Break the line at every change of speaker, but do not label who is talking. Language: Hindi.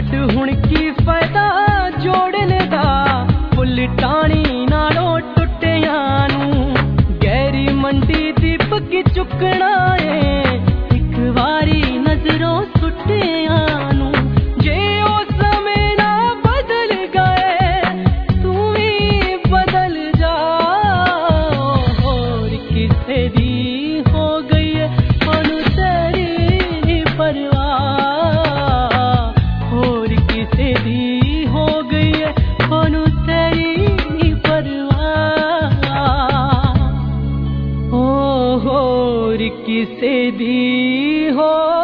छड़ हुण की फायदा जोड़ने दा पुल टाणी नालों टुटिया नू गहरी मंडी दी पक्की चुकना है एक वारी नजरों सुटिया नू जे ओ समय ना बदल गए तू भी बदल जा और किसे दी हो गई है ओनू तेरी परवाह और किसे दी हो गई है ओनू तेरी परवाह और किसे दी हो